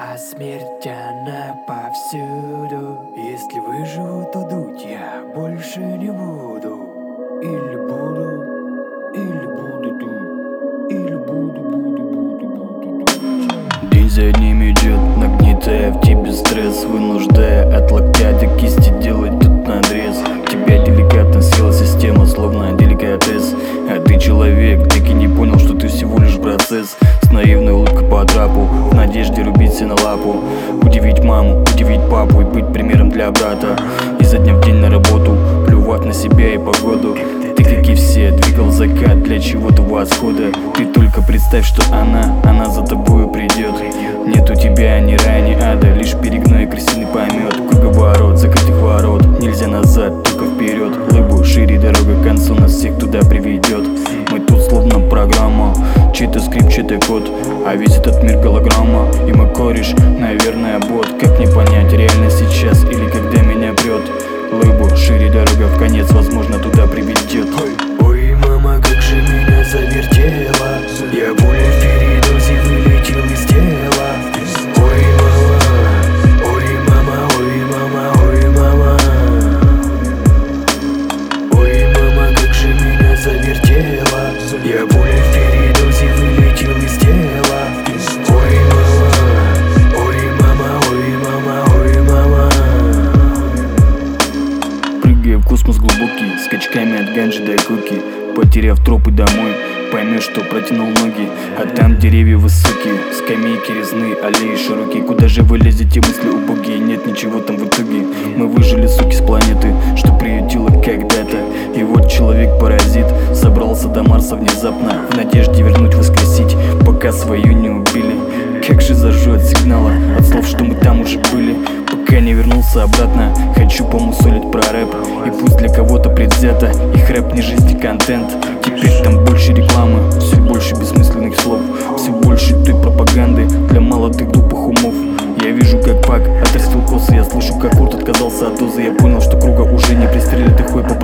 А смерть она повсюду. Если выживу, то дуть я больше не буду. Или буду, или буду дуть. Или буду дуть. День за днем идет, нагнетая в тебе стресс, вынуждая от локтя до кисти делать тут надрез. Тебя деликатно съела система, словно деликатес. А ты человек, так и не понял, что ты всего лишь процесс. С наивной улыбкой по трапу, в надежде рубить себе на лапу. Удивить маму, удивить папу и быть примером для брата. Изо дня в день на работу, плювать на себя и погоду. Ты, как и все, двигал закат для чего-то восхода. Ты только представь, что она за тобою придет. Нет у тебя ни рая, ни ада, лишь перегной крысиный помет. Круговорот, закрытых ворот, нельзя назад, только вперед. Лыбу шире, дорога к концу нас всех туда приведет. Мы тут словно программа, чей-то скрипт, чей-то код. А весь этот мир голограмма, и мой кореш, наверное, бот. Как не понять, реально сейчас или когда меня прет? Лыбу шире, дорога в конец, возможно, туда приведет. Ой, мама, как же меня завертела. Я более в передозе вылетел из тела. Ой, мама, ой, мама, ой, мама, ой, мама. Ой, мама, как же меня завертела. Я более в передозе вылетел из тела. Ой, мама, ой, мама, ой, мама, ой, мама. Прыгая в космос глубокий, скачками от ганджи до куки. Потеряв тропы домой, поймешь, что протянул ноги. А там деревья высокие, скамейки резные, аллеи широкие. Куда же вы лезете, мысли убогие? Нет ничего там в итоге. Мы выжили, суки, с планеты, что приютила когда-то. И вот человек-паразит собрался до Марса внезапно, в надежде вернуть, воскресить, пока свою не убили. Как же зажжет сигнала от слов, что мы там уже были. Пока не вернулся обратно, хочу помусолить про рэп. И пусть для кого-то предвзято, их рэп не жизнь, не контент. Теперь там больше рекламы, все больше бессмысленных слов, все больше той пропаганды для молодых глупых умов. Я вижу, как Пак отрастил косы, я слышу, как Курт отказался от дозы. Я понял, что круга уже не пристрелит, и хуй по